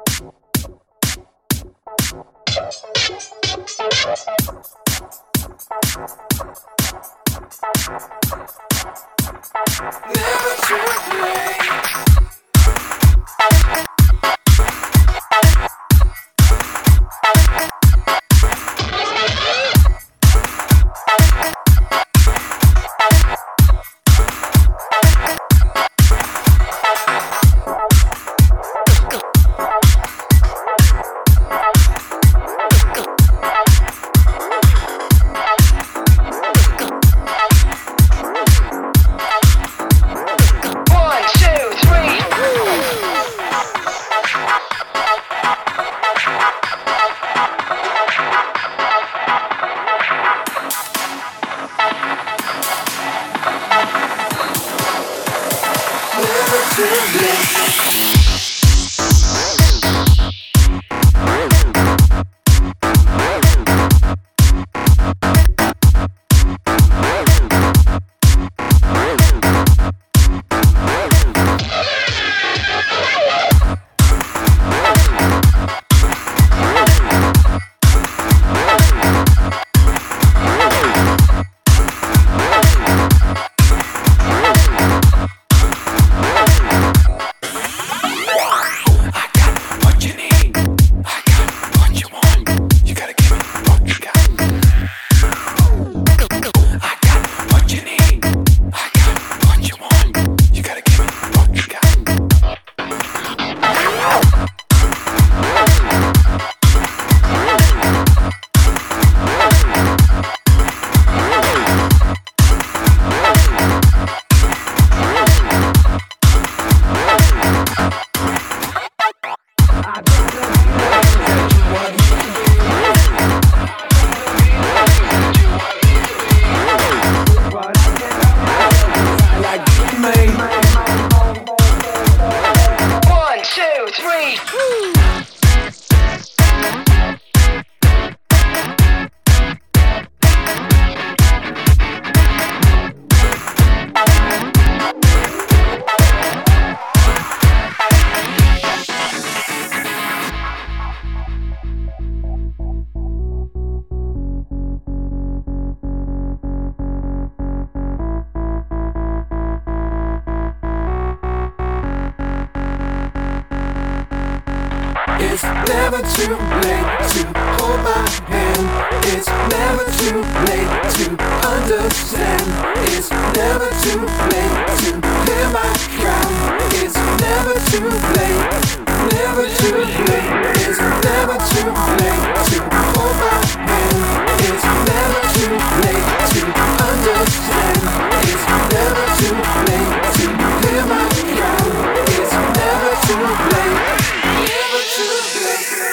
Never too late. It's never too late to hold my hand. It's never too late to understand. It's never too late to clear my crown. It's never too late, never too late. It's never too late to hold my hand. It's never too late to understand. It's never too late to clear my crown. It's never too late, never too late.